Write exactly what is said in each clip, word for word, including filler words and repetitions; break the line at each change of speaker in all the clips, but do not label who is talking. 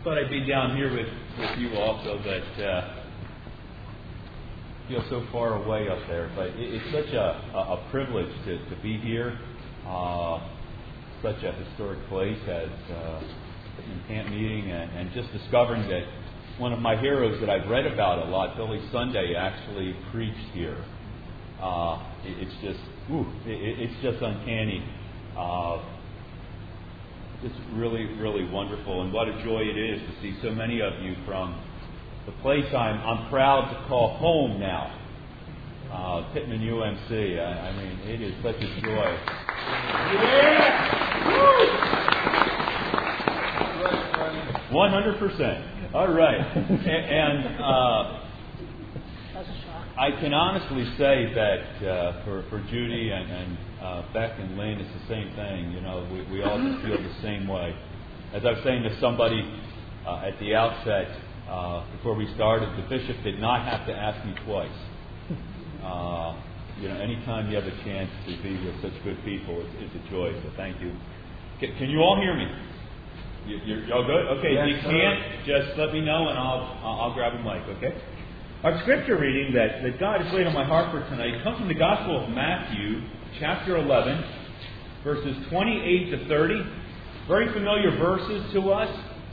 thought I'd be down here with, with you also, but uh, feel so far away up there. But it, it's such a, a, a privilege to, to be here. Uh, such a historic place as uh, in camp meeting, and, and just discovering that one of my heroes that I've read about a lot, Billy Sunday, actually preached here. Uh, it, it's just, ooh, it, it's just uncanny. Uh, It's really, really wonderful, and what a joy it is to see so many of you from the place I'm, I'm proud to call home now, uh, Pittman U M C. I, I mean, it is such a joy. Yeah! one hundred percent. All right. And uh, I can honestly say that uh, for, for Judy and, and uh, Beck and Lynn, it's the same thing. You know, we, we all just feel the same way. As I was saying to somebody uh, at the outset, uh, before we started, the bishop did not have to ask me twice. Uh, you know, anytime you have a chance to be with such good people, it's, it's a joy. So thank you. Can, can you all hear me? You, you're, y'all good? Okay.
Yes,
if you can't, just let me know and I'll I'll grab a mic. Okay. Our scripture reading that, that God has laid on my heart for tonight comes from the Gospel of Matthew, chapter eleven, verses twenty-eight to thirty. Very familiar verses to us,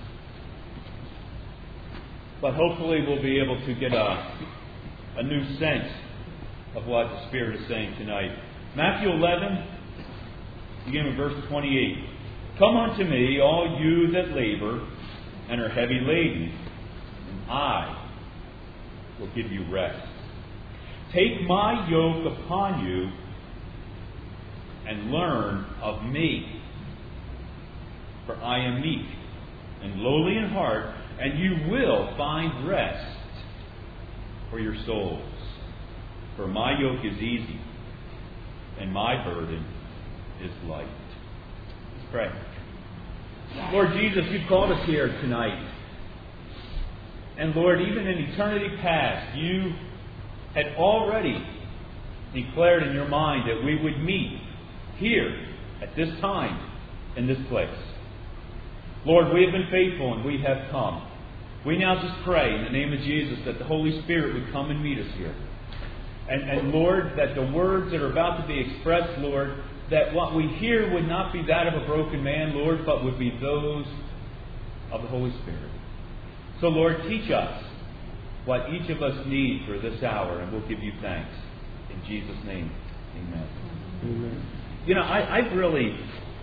but hopefully we'll be able to get a, a new sense of what the Spirit is saying tonight. Matthew eleven, beginning with verse twenty-eight. Come unto me, all you that labor and are heavy laden, and I will give you rest. Take my yoke upon you and learn of me. For I am meek and lowly in heart, and you will find rest for your souls. For my yoke is easy and my burden is light. Let's pray. Lord Jesus, you've called us here tonight. And Lord, even in eternity past, you had already declared in your mind that we would meet here at this time in this place. Lord, we have been faithful and we have come. We now just pray in the name of Jesus that the Holy Spirit would come and meet us here. And, and Lord, that the words that are about to be expressed, Lord, that what we hear would not be that of a broken man, Lord, but would be those of the Holy Spirit. So, Lord, teach us what each of us need for this hour, and we'll give you thanks. In Jesus' name, amen. Amen. You know, I, I really,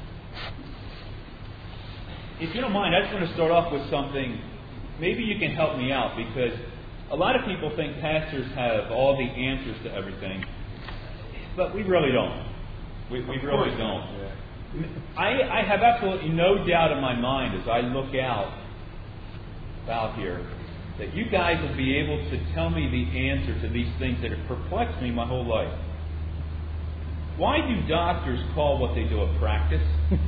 if you don't mind, I just want to start off with something. Maybe you can help me out, because a lot of people think pastors have all the answers to everything, but we really don't. We, we really don't. Yeah. I, I have absolutely no doubt in my mind as I look out out here that you guys will be able to tell me the answer to these things that have perplexed me my whole life. Why do doctors call what they do a practice?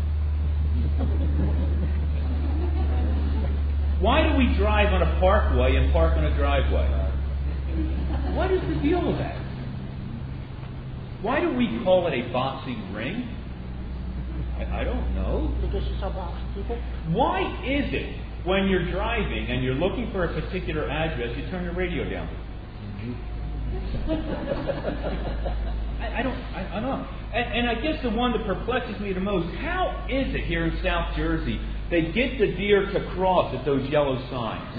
Why do we drive on a parkway and park on a driveway? What is the deal with that? Why do we call it a boxing ring? I, I don't know.
Because you saw boxing people?
Why is it when you're driving and you're looking for a particular address, you turn your radio down? I, I don't I, I don't know. And, and I guess the one that perplexes me the most, how is it here in South Jersey they get the deer to cross at those yellow signs?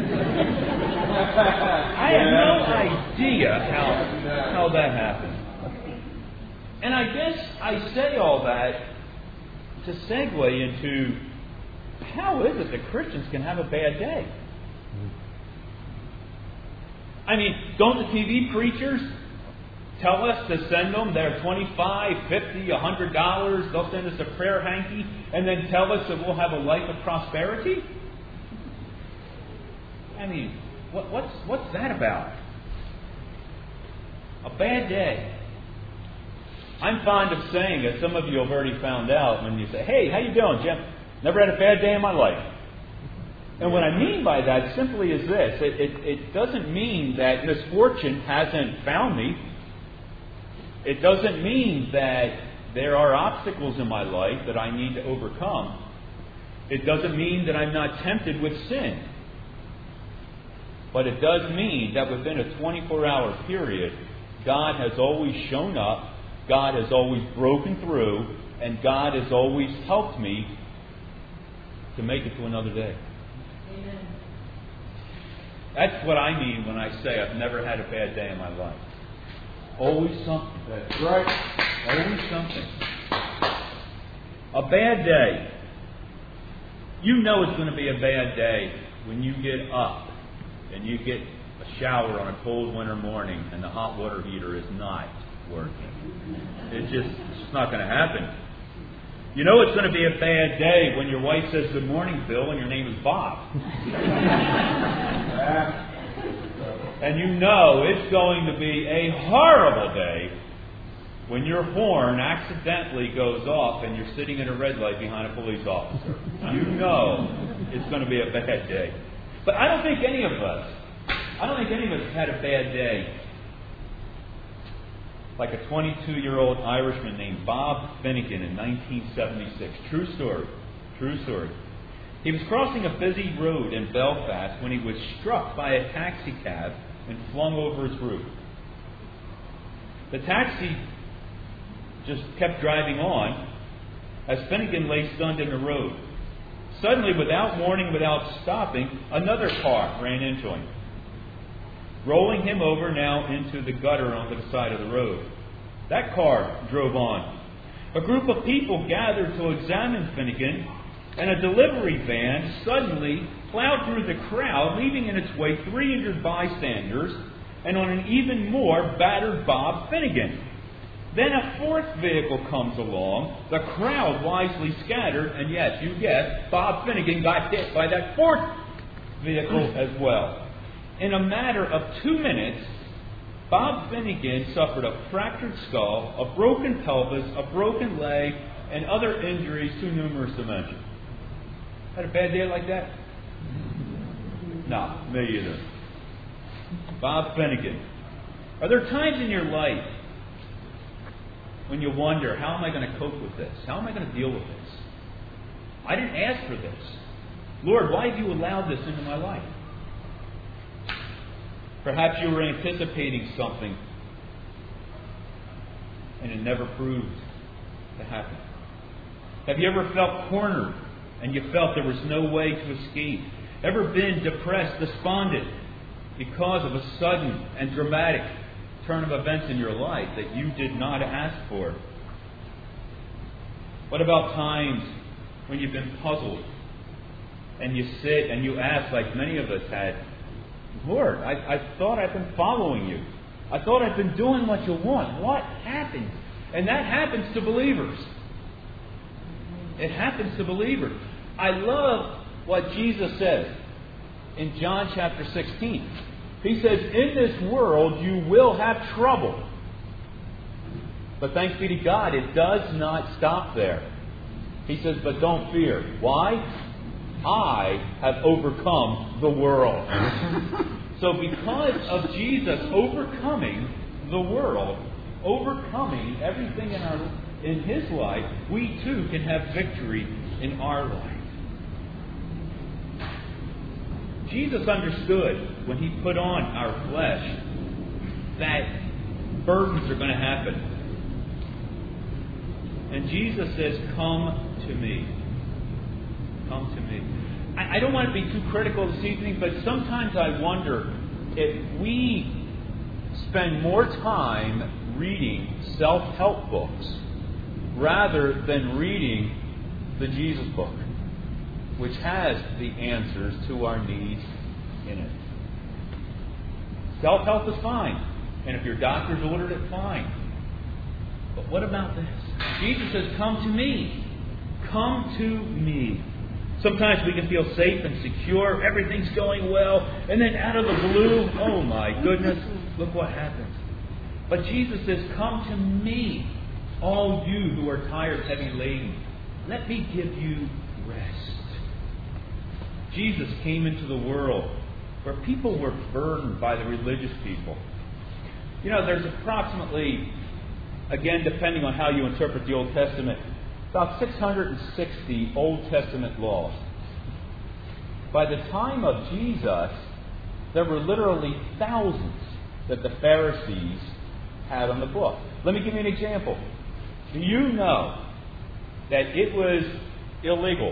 I have no idea how, how that happened. And I guess I say all that to segue into, how is it that Christians can have a bad day? I mean, don't the T V preachers tell us to send them their twenty-five, fifty, a hundred dollars? They'll send us a prayer hanky and then tell us that we'll have a life of prosperity? I mean, what, what's what's that about? A bad day. I'm fond of saying, as some of you have already found out, when you say, "Hey, how you doing, Jim? Never had a bad day in my life." And what I mean by that simply is this. It, it, it doesn't mean that misfortune hasn't found me. It doesn't mean that there are obstacles in my life that I need to overcome. It doesn't mean that I'm not tempted with sin. But it does mean that within a twenty-four hour period, God has always shown up, God has always broken through, and God has always helped me to make it to another day.
Amen.
That's what I mean when I say I've never had a bad day in my life. Always something. That's right. Always something. A bad day. You know it's going to be a bad day when you get up and you get a shower on a cold winter morning and the hot water heater is not working. It's just it's just not going to happen. You know it's going to be a bad day when your wife says, "Good morning, Bill," and your name is Bob. And you know it's going to be a horrible day when your horn accidentally goes off and you're sitting in a red light behind a police officer. You know it's going to be a bad day. But I don't think any of us, I don't think any of us had a bad day like a twenty-two-year-old Irishman named Bob Finnegan in nineteen seventy-six. True story. True story. He was crossing a busy road in Belfast when he was struck by a taxi cab and flung over his roof. The taxi just kept driving on as Finnegan lay stunned in the road. Suddenly, without warning, without stopping, another car ran into him, rolling him over now into the gutter onto the side of the road. That car drove on. A group of people gathered to examine Finnegan, and a delivery van suddenly plowed through the crowd, leaving in its wake three injured bystanders and on an even more battered Bob Finnegan. Then a fourth vehicle comes along. The crowd wisely scattered, and yes, you guessed, Bob Finnegan got hit by that fourth vehicle as well. In a matter of two minutes, Bob Finnegan suffered a fractured skull, a broken pelvis, a broken leg, and other injuries too numerous to mention. Had a bad day like that? No, me either. Bob Finnegan. Are there times in your life when you wonder, how am I going to cope with this? How am I going to deal with this? I didn't ask for this. Lord, why have you allowed this into my life? Perhaps you were anticipating something and it never proved to happen. Have you ever felt cornered and you felt there was no way to escape? Ever been depressed, despondent because of a sudden and dramatic turn of events in your life that you did not ask for? What about times when you've been puzzled and you sit and you ask, like many of us had, Lord, I, I thought I've been following you. I thought I've been doing what you want. What happened? And that happens to believers. It happens to believers. I love what Jesus says in John chapter sixteen. He says, in this world you will have trouble. But thanks be to God, it does not stop there. He says, but don't fear. Why? I have overcome the world. So because of Jesus overcoming the world, overcoming everything in our in His life, we too can have victory in our life. Jesus understood when He put on our flesh that burdens are going to happen. And Jesus says, come to me. Come to me. I, I don't want to be too critical this evening, but sometimes I wonder if we spend more time reading self-help books rather than reading the Jesus book, which has the answers to our needs in it. Self-help is fine. And if your doctor's ordered it, fine. But what about this? Jesus says, come to me. Come to me. Sometimes we can feel safe and secure. Everything's going well. And then out of the blue, oh my goodness, look what happens. But Jesus says, come to me, all you who are tired, heavy laden. Let me give you rest. Jesus came into the world where people were burdened by the religious people. You know, there's approximately, again, depending on how you interpret the Old Testament, about six hundred sixty Old Testament laws. By the time of Jesus, there were literally thousands that the Pharisees had on the book. Let me give you an example. Do you know that it was illegal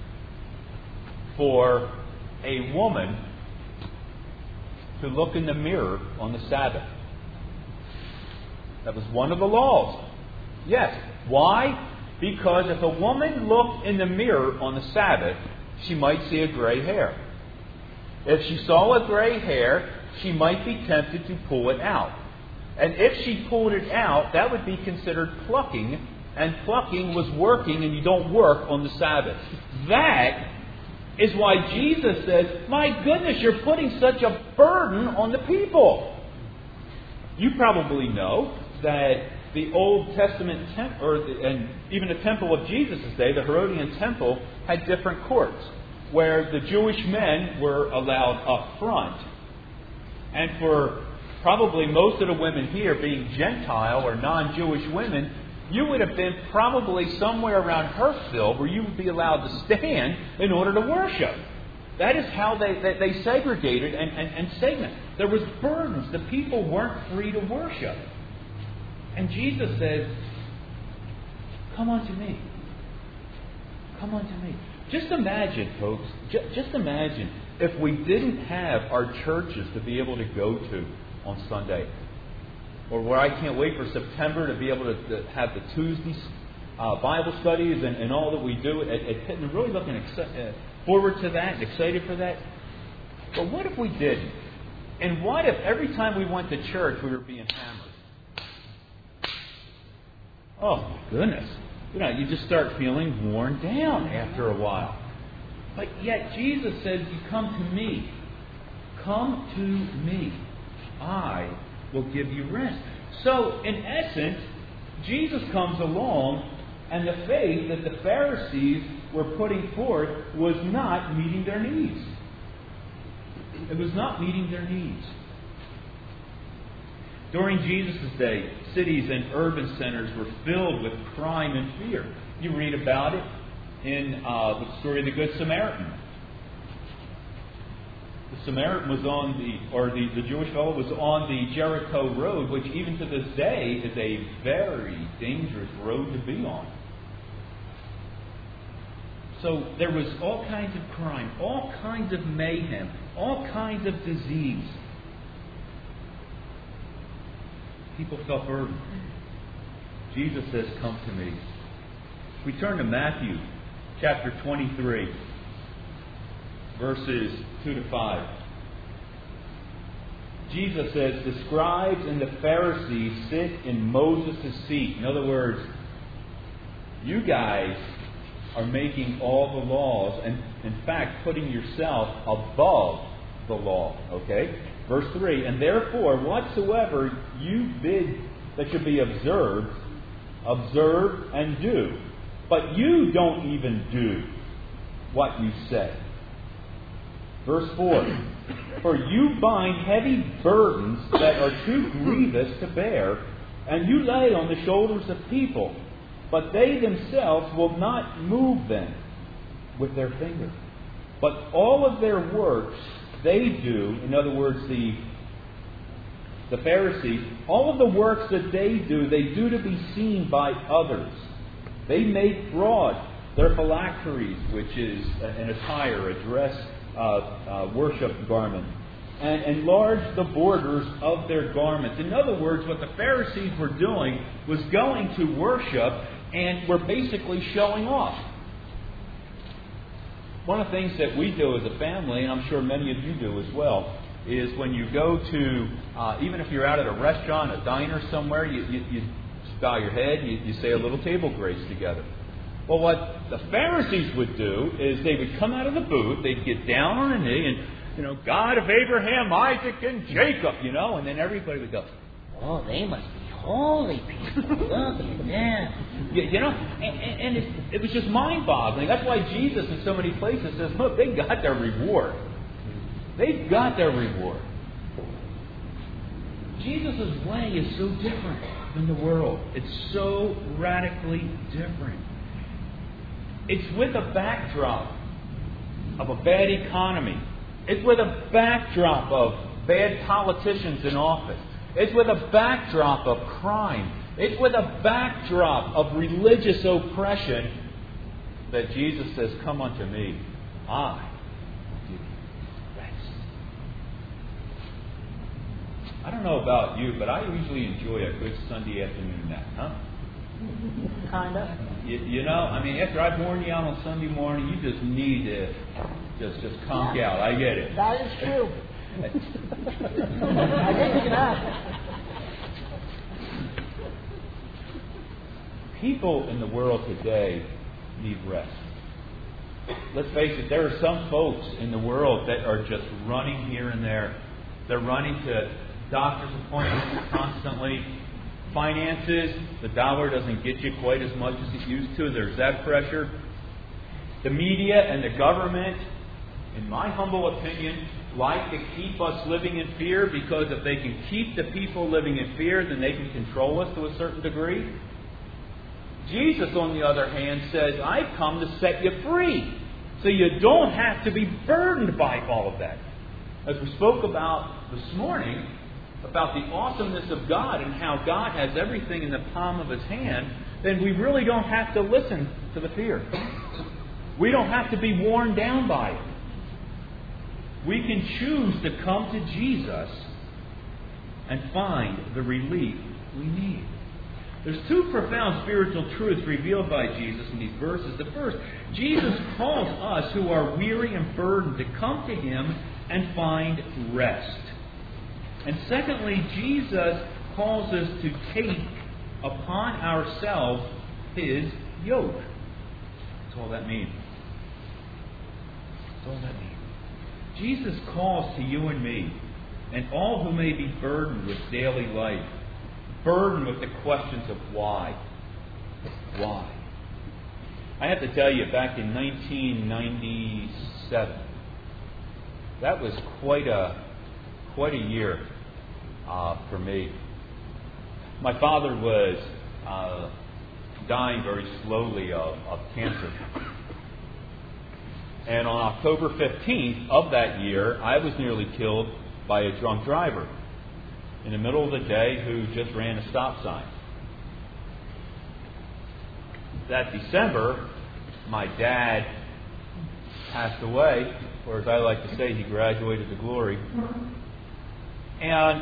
for a woman to look in the mirror on the Sabbath? That was one of the laws. Yes. Why? Because if a woman looked in the mirror on the Sabbath, she might see a gray hair. If she saw a gray hair, she might be tempted to pull it out. And if she pulled it out, that would be considered plucking, and plucking was working, and you don't work on the Sabbath. That is why Jesus says, my goodness, you're putting such a burden on the people. You probably know that the Old Testament temple, or the, and even the temple of Jesus' day, the Herodian temple, had different courts, where the Jewish men were allowed up front. And for probably most of the women here being Gentile or non-Jewish women, you would have been probably somewhere around Hurtsville where you would be allowed to stand in order to worship. That is how they, they, they segregated and, and, and segmented. There was burdens. The people weren't free to worship. And Jesus says, come unto me. Come unto me. Just imagine, folks, ju- just imagine if we didn't have our churches to be able to go to on Sunday. Or where I can't wait for September to be able to, to have the Tuesdays uh, Bible studies and, and all that we do at, at Pitt. And really looking exci- uh, forward to that and excited for that. But what if we didn't? And what if every time we went to church we were being hammered? Oh, my goodness. You know, you just start feeling worn down after a while. But yet Jesus says, you come to me. Come to me. I will give you rest. So, in essence, Jesus comes along, and the faith that the Pharisees were putting forth was not meeting their needs. It was not meeting their needs. During Jesus' day, cities and urban centers were filled with crime and fear. You read about it in uh, the story of the Good Samaritan. The Samaritan was on the, or the, the Jewish fellow was on the Jericho road, which even to this day is a very dangerous road to be on. So there was all kinds of crime, all kinds of mayhem, all kinds of disease. People felt burdened. Jesus says, come to me. We turn to Matthew chapter twenty-three, verses two to five. Jesus says, the scribes and the Pharisees sit in Moses' seat. In other words, you guys are making all the laws and, in fact, putting yourself above the law. Okay? Verse three, and therefore, whatsoever you bid that should be observed, observe and do. But you don't even do what you say. Verse four, for you bind heavy burdens that are too grievous to bear, and you lay on the shoulders of people, but they themselves will not move them with their finger. But all of their works they do, in other words, the, the Pharisees, all of the works that they do, they do to be seen by others. They make broad their phylacteries, which is an attire, a dress, uh, uh, worship garment, and enlarge the borders of their garments. In other words, what the Pharisees were doing was going to worship and were basically showing off. One of the things that we do as a family, and I'm sure many of you do as well, is when you go to, uh, even if you're out at a restaurant, a diner somewhere, you, you, you bow your head, you, you say a little table grace together. Well, what the Pharisees would do is they would come out of the booth, they'd get down on a knee, and, you know, God of Abraham, Isaac, and Jacob, you know, and then everybody would go, oh, they must be holy people. Look at them. You, you know, and, and it, it was just mind-boggling. That's why Jesus in so many places says, look, they got their reward. They've got their reward. Jesus' way is so different than the world. It's so radically different. It's with a backdrop of a bad economy. It's with a backdrop of bad politicians in office. It's with a backdrop of crime. It's with a backdrop of religious oppression that Jesus says, "Come unto me. I will give you rest." I don't know about you, but I usually enjoy a good Sunday afternoon nap, huh?
Kinda.
You, you know, I mean, after I've worn you out on Sunday morning, you just need to just just conk
Yeah.
out. I get it.
That is true. I think you can have.
People in the world today need rest. Let's face it, there are some folks in the world that are just running here and there. They're running to doctor's appointments constantly. Finances, the dollar doesn't get you quite as much as it used to. There's that pressure. The media and the government, in my humble opinion, like to keep us living in fear, because if they can keep the people living in fear, then they can control us to a certain degree. Jesus, on the other hand, says, "I've come to set you free, so you don't have to be burdened by all of that." As we spoke about this morning, about the awesomeness of God and how God has everything in the palm of His hand, then we really don't have to listen to the fear. We don't have to be worn down by it. We can choose to come to Jesus and find the relief we need. There's two profound spiritual truths revealed by Jesus in these verses. The first, Jesus calls us who are weary and burdened to come to Him and find rest. And secondly, Jesus calls us to take upon ourselves His yoke. That's all that means. That's all that means. Jesus calls to you and me, and all who may be burdened with daily life, burdened with the questions of why. Why? I have to tell you, back in nineteen ninety-seven, that was quite a quite a year uh, for me. My father was uh, dying very slowly of, of cancer. And on October fifteenth of that year, I was nearly killed by a drunk driver in the middle of the day who just ran a stop sign. That December, my dad passed away, or as I like to say, he graduated to glory. And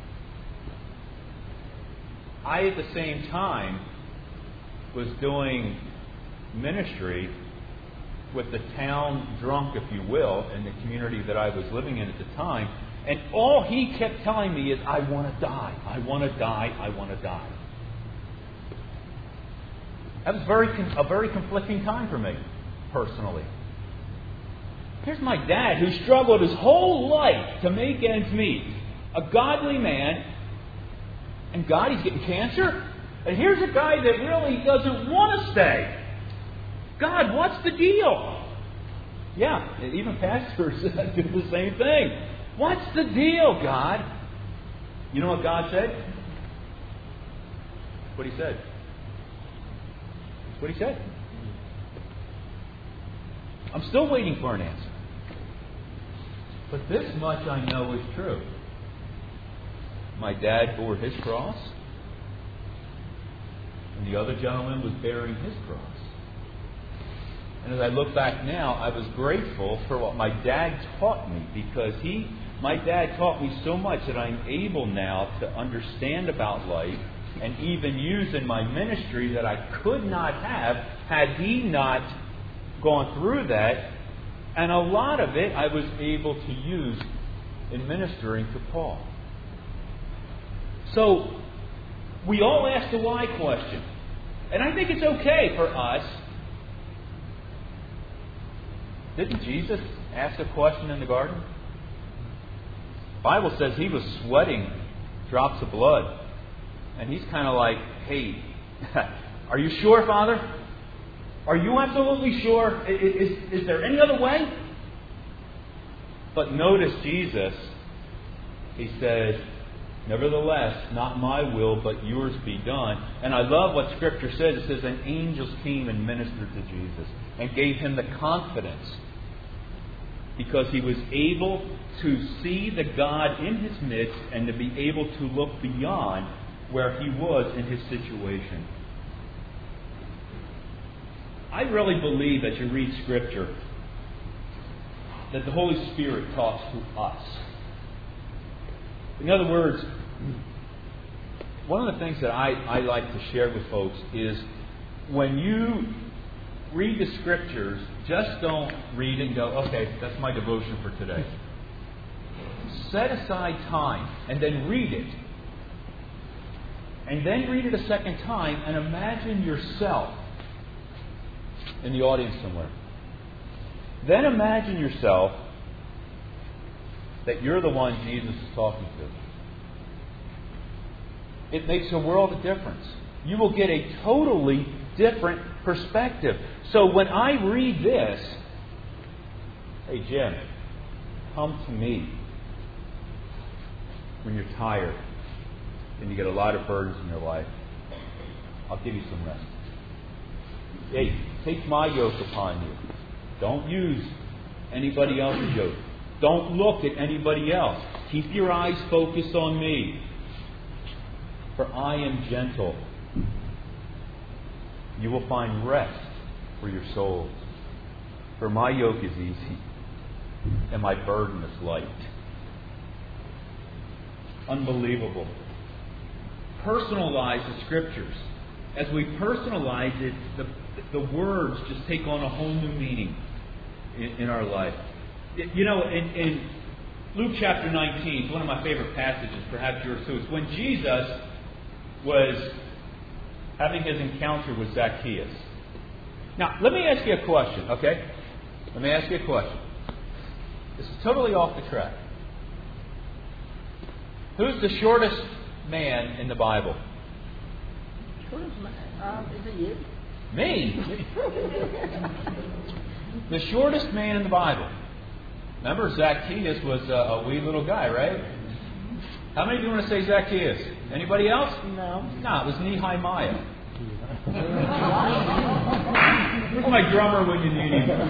I, at the same time, was doing ministry with the town drunk, if you will, in the community that I was living in at the time. And all he kept telling me is, "I want to die. I want to die. I want to die." That was very a very conflicting time for me, personally. Here's my dad, who struggled his whole life to make ends meet. A godly man, and God, he's getting cancer? And here's a guy that really doesn't want to stay. God, what's the deal? Yeah, even pastors do the same thing. What's the deal, God? You know what God said? That's what He said. That's what He said. I'm still waiting for an answer. But this much I know is true. My dad bore his cross, and the other gentleman was bearing his cross. And as I look back now, I was grateful for what my dad taught me, because he, my dad taught me so much that I'm able now to understand about life and even use in my ministry that I could not have had he not gone through that. And a lot of it I was able to use in ministering to Paul. So, we all ask the why question. And I think it's okay for us. Didn't Jesus ask a question in the garden? The Bible says He was sweating drops of blood. And He's kind of like, "Hey, are you sure, Father? Are you absolutely sure? Is, is, is there any other way?" But notice Jesus, He says, "Nevertheless, not my will, but yours be done." And I love what Scripture says. It says, "And angels came and ministered to Jesus." and gave him the confidence because he was able to see the God in his midst and to be able to look beyond where he was in his situation. I really believe as you read Scripture that the Holy Spirit talks to us. In other words, one of the things that I, I like to share with folks is when you read the Scriptures, just don't read and go, okay, that's my devotion for today. Set aside time and then read it. And then read it a second time and imagine yourself in the audience somewhere. Then imagine yourself that you're the one Jesus is talking to. It makes a world of difference. You will get a totally different perspective. So when I read this, hey Jim, come to me when you're tired and you get a lot of burdens in your life. I'll give you some rest. Hey, take my yoke upon you. Don't use anybody else's yoke. Don't look at anybody else. Keep your eyes focused on me. For I am gentle. You will find rest for your souls. For my yoke is easy and my burden is light. Unbelievable. Personalize the Scriptures. As we personalize it, the, the words just take on a whole new meaning in, in our life. You know, in, in Luke chapter nineteen, it's one of my favorite passages, perhaps yours too. It's when Jesus was having his encounter with Zacchaeus. Now, let me ask you a question, okay? Let me ask you a question. This is totally off the track. Who's the shortest man in the Bible?
Shortest man? Um, is it you?
Me? The shortest man in the Bible. Remember, Zacchaeus was a, a wee little guy, right? How many of you want to say Zacchaeus? Anybody else?
No.
No, it was Nehemiah. Where's my drummer when you need him?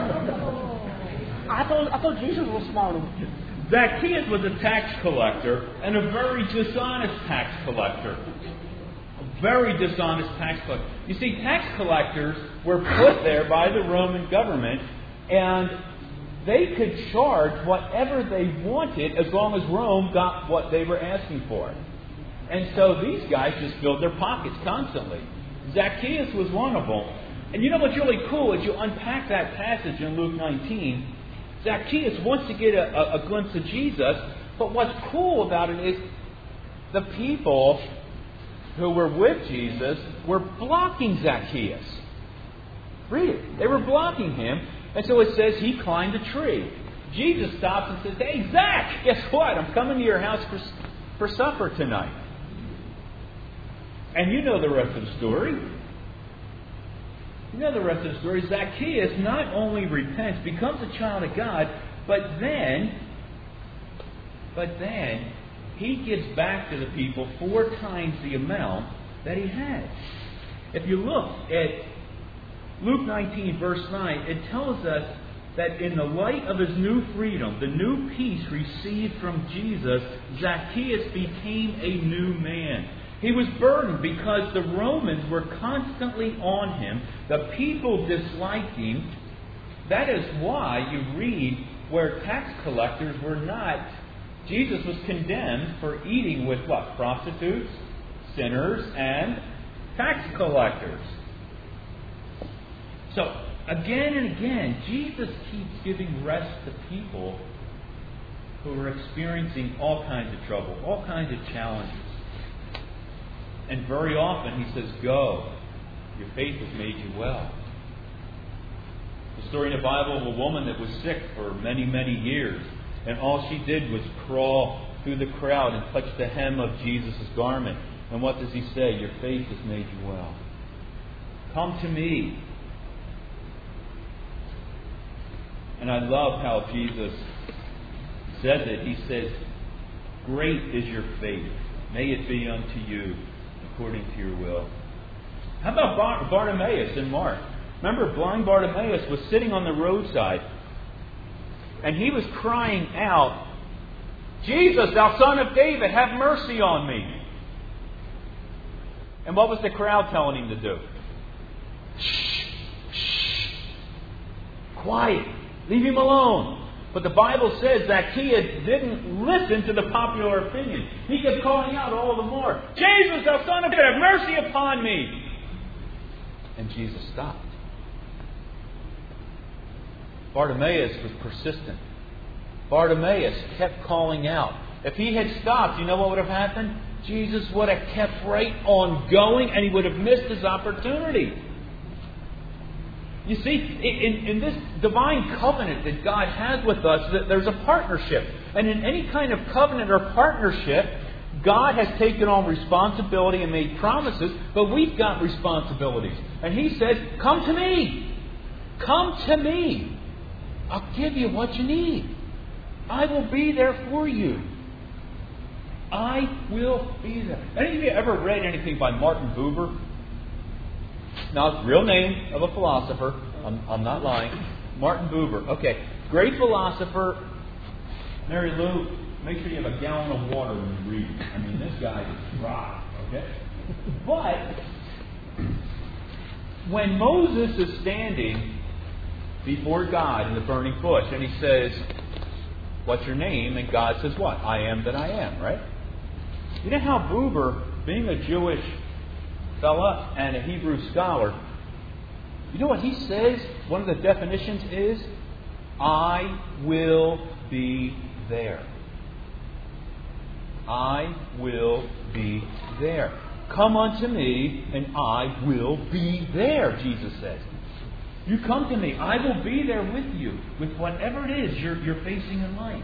I thought I thought Jesus was smarter.
Zacchaeus was a tax collector and a very dishonest tax collector. A very dishonest tax collector. You see, tax collectors were put there by the Roman government, and they could charge whatever they wanted as long as Rome got what they were asking for. And so these guys just filled their pockets constantly. Zacchaeus was one of them. And you know what's really cool is you unpack that passage in Luke nineteen. Zacchaeus wants to get a, a, a glimpse of Jesus, but what's cool about it is the people who were with Jesus were blocking Zacchaeus. Read it. They were blocking him. And so it says he climbed a tree. Jesus stops and says, hey, Zach, guess what? I'm coming to your house for, for supper tonight. And you know the rest of the story. You know the rest of the story. Zacchaeus not only repents, becomes a child of God, but then, but then he gives back to the people four times the amount that he had. If you look at Luke nineteen, verse nine, it tells us that in the light of his new freedom, the new peace received from Jesus, Zacchaeus became a new man. He was burdened because the Romans were constantly on him. The people disliked him. That is why you read where tax collectors were not. Jesus was condemned for eating with what? Prostitutes, sinners, and tax collectors. So, again and again, Jesus keeps giving rest to people who are experiencing all kinds of trouble, all kinds of challenges. And very often he says, go, your faith has made you well. The story in the Bible of a woman that was sick for many, many years. And all she did was crawl through the crowd and touch the hem of Jesus' garment. And what does he say? Your faith has made you well. Come to me. And I love how Jesus says it. He says, great is your faith. May it be unto you according to your will. How about Bar- Bartimaeus in Mark? Remember, blind Bartimaeus was sitting on the roadside, and he was crying out, "Jesus, thou Son of David, have mercy on me." And what was the crowd telling him to do? Shh, shh, quiet, leave him alone. But the Bible says Zacchaeus didn't listen to the popular opinion. He kept calling out all the more, "Jesus, thou Son of David, have mercy upon me." And Jesus stopped. Bartimaeus was persistent. Bartimaeus kept calling out. If he had stopped, you know what would have happened? Jesus would have kept right on going, and he would have missed his opportunity. You see, in, in this divine covenant that God has with us, that there's a partnership. And in any kind of covenant or partnership, God has taken on responsibility and made promises, but we've got responsibilities. And He says, "Come to me. Come to me. I'll give you what you need. I will be there for you. I will be there." Any of you ever read anything by Martin Buber? Now, real name of a philosopher. I'm, I'm not lying. Martin Buber. Okay. Great philosopher. Mary Lou, make sure you have a gallon of water when you read. I mean, this guy is dry. Okay? But when Moses is standing before God in the burning bush, and he says, "What's your name?" And God says, "What? I am that I am," right? You know how Buber, being a Jewish fella and a Hebrew scholar, you know what he says? One of the definitions is, "I will be there." I will be there. "Come unto me, and I will be there," Jesus says. You come to me, I will be there with you, with whatever it is you're, you're facing in life.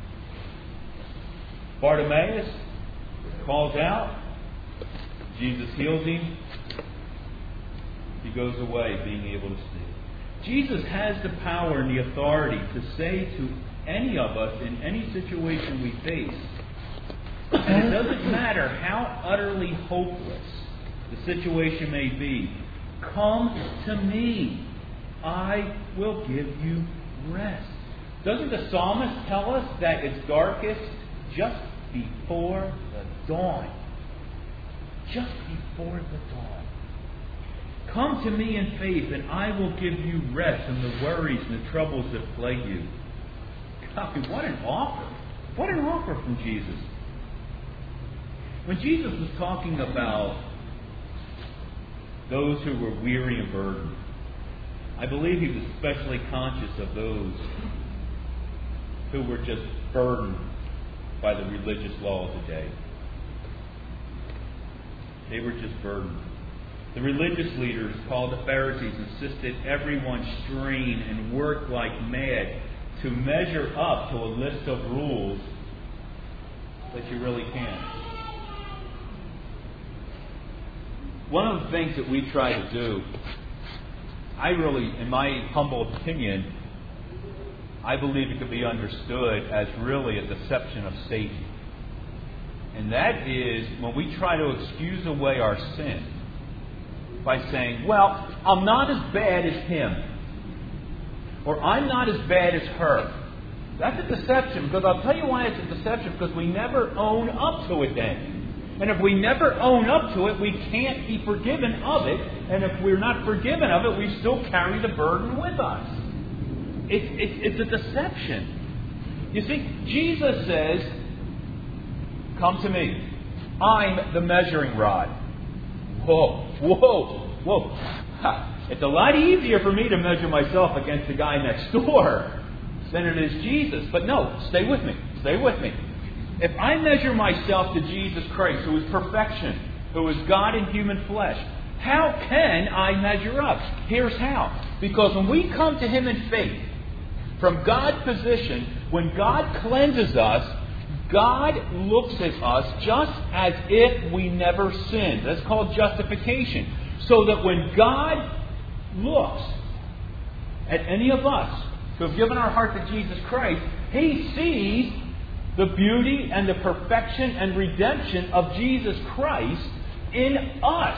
Bartimaeus calls out. Jesus heals him. He goes away being able to see. Jesus has the power and the authority to say to any of us in any situation we face, and it doesn't matter how utterly hopeless the situation may be, "Come to me. I will give you rest." Doesn't the psalmist tell us that it's darkest just before the dawn? Just before the dawn. "Come to me in faith, and I will give you rest from the worries and the troubles that plague you." God, what an offer. What an offer from Jesus. When Jesus was talking about those who were weary and burdened, I believe He was especially conscious of those who were just burdened by the religious law of the day. They were just burdened. The religious leaders, called the Pharisees, insisted everyone strain and work like mad to measure up to a list of rules that you really can't. One of the things that we try to do, I really, in my humble opinion, I believe it could be understood as really a deception of Satan. And that is when we try to excuse away our sin by saying, "Well, I'm not as bad as him," or "I'm not as bad as her." That's a deception, because I'll tell you why it's a deception, because we never own up to it then. And if we never own up to it, we can't be forgiven of it. And if we're not forgiven of it, we still carry the burden with us. It's, it's, it's a deception. You see, Jesus says, "Come to me. I'm the measuring rod." Whoa, whoa, whoa. Ha. It's a lot easier for me to measure myself against the guy next door than it is Jesus. But no, stay with me. Stay with me. If I measure myself to Jesus Christ, who is perfection, who is God in human flesh, how can I measure up? Here's how. Because when we come to Him in faith, from God's position, when God cleanses us, God looks at us just as if we never sinned. That's called justification. So that when God looks at any of us who have given our heart to Jesus Christ, He sees the beauty and the perfection and redemption of Jesus Christ in us.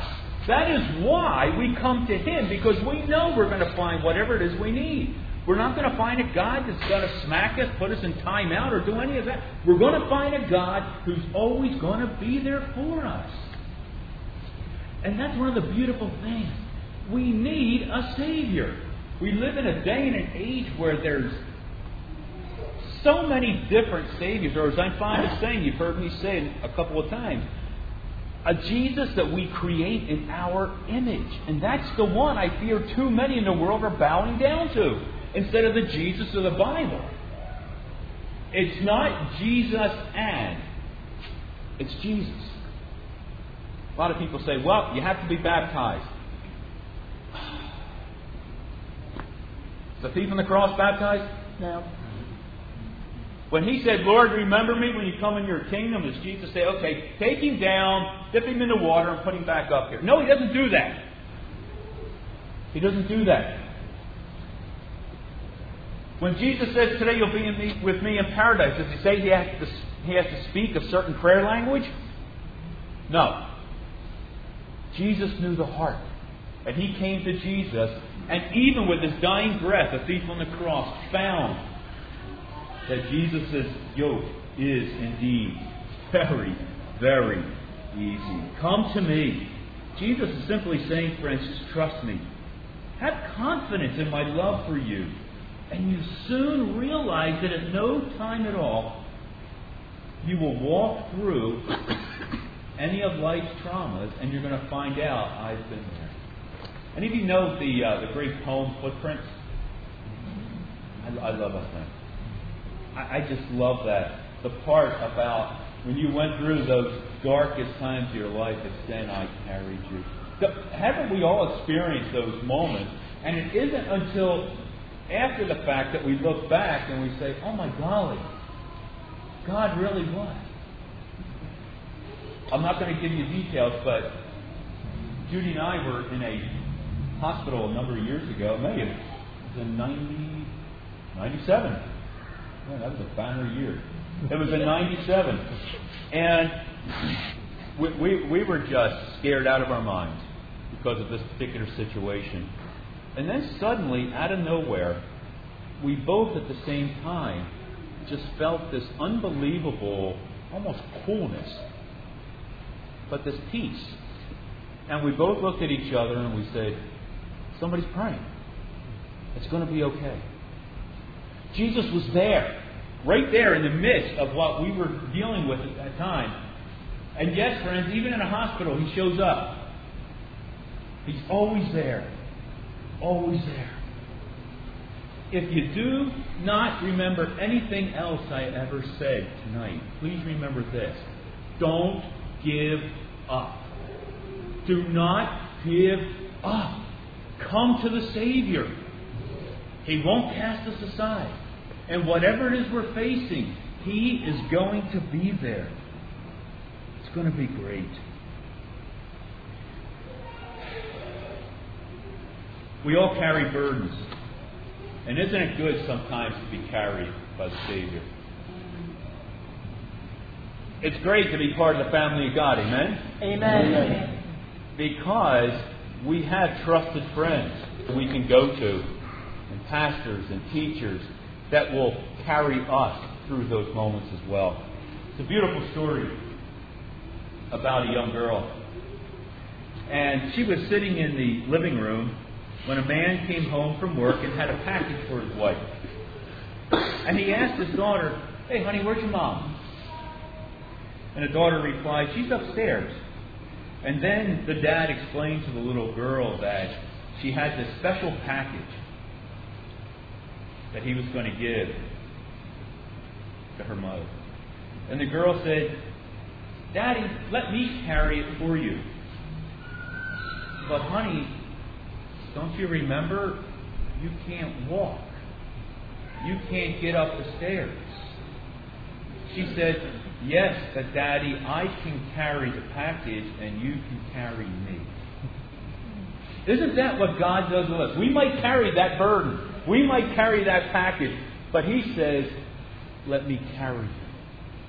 That is why we come to Him, because we know we're going to find whatever it is we need. We're not going to find a God that's going to smack us, put us in time out, or do any of that. We're going to find a God who's always going to be there for us. And that's one of the beautiful things. We need a Savior. We live in a day and an age where there's so many different Saviors, or as I'm fond of saying, you've heard me say it a couple of times, a Jesus that we create in our image. And that's the one I fear too many in the world are bowing down to, instead of the Jesus of the Bible. It's not Jesus and, it's Jesus. A lot of people say, well, you have to be baptized. Is the thief on the cross baptized? No. When He said, Lord, remember me when you come in your kingdom, does Jesus say, okay, take Him down, dip Him in the water, and put Him back up here? No, He doesn't do that. He doesn't do that. When Jesus says, today you'll be in me, with me in paradise, does He say he has, to, he has to speak a certain prayer language? No. Jesus knew the heart. And He came to Jesus, and even with His dying breath, the thief on the cross found that Jesus' yoke is indeed very, very easy. Come to me. Jesus is simply saying, friends, just trust me. Have confidence in my love for you. And you soon realize that at no time at all you will walk through any of life's traumas and you're going to find out, I've been there. Any of you know the uh, the great poem Footprints? I, I love that thing. I, I just love that. The part about when you went through those darkest times of your life, it's then I carried you. So, haven't we all experienced those moments? And it isn't until after the fact that we look back and we say, oh my golly, God really was. I'm not going to give you details, but Judy and I were in a hospital a number of years ago. Maybe it was in ninety, ninety-seven. Man, that was a banner year. It was in ninety-seven. And we, we, we were just scared out of our minds because of this particular situation. And then suddenly, out of nowhere, we both at the same time just felt this unbelievable, almost coolness, but this peace. And we both looked at each other and we said, somebody's praying. It's going to be okay. Jesus was there, right there in the midst of what we were dealing with at that time. And yes, friends, even in a hospital, He shows up. He's always there. Always there. If you do not remember anything else I ever said tonight, please remember this. Don't give up. Do not give up. Come to the Savior. He won't cast us aside. And whatever it is we're facing, He is going to be there. It's going to be great. We all carry burdens. And isn't it good sometimes to be carried by the Savior? It's great to be part of the family of God. Amen?
Amen. Amen.
Because we have trusted friends we can go to, and pastors and teachers that will carry us through those moments as well. It's a beautiful story about a young girl. And she was sitting in the living room when a man came home from work and had a package for his wife. And he asked his daughter, hey, honey, where's your mom? And the daughter replied, she's upstairs. And then the dad explained to the little girl that she had this special package that he was going to give to her mother. And the girl said, Daddy, let me carry it for you. But honey, don't you remember? You can't walk. You can't get up the stairs. She said, yes, but Daddy, I can carry the package and you can carry me. Isn't that what God does with us? We might carry that burden. We might carry that package. But He says, let me carry you.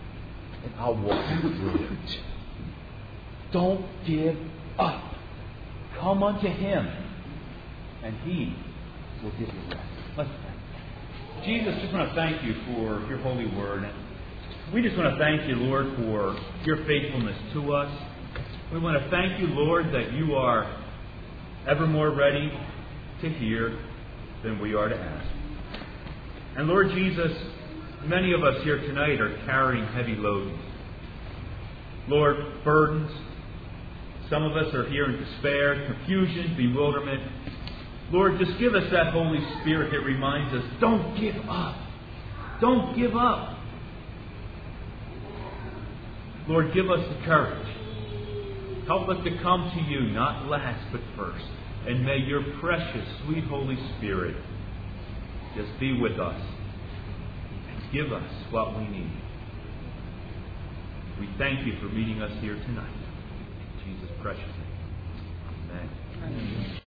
And I'll walk you through it. Don't give up. Come unto Him, and He will give you rest. Let's pray. Jesus, just want to thank you for your holy word. We just want to thank you, Lord, for your faithfulness to us. We want to thank you, Lord, that you are ever more ready to hear than we are to ask. And Lord Jesus, many of us here tonight are carrying heavy loads. Lord, burdens. Some of us are here in despair, confusion, bewilderment. Lord, just give us that Holy Spirit that reminds us, don't give up. Don't give up. Lord, give us the courage. Help us to come to you, not last, but first. And may your precious, sweet Holy Spirit just be with us and give us what we need. We thank you for meeting us here tonight. In Jesus' precious name. Amen. Amen.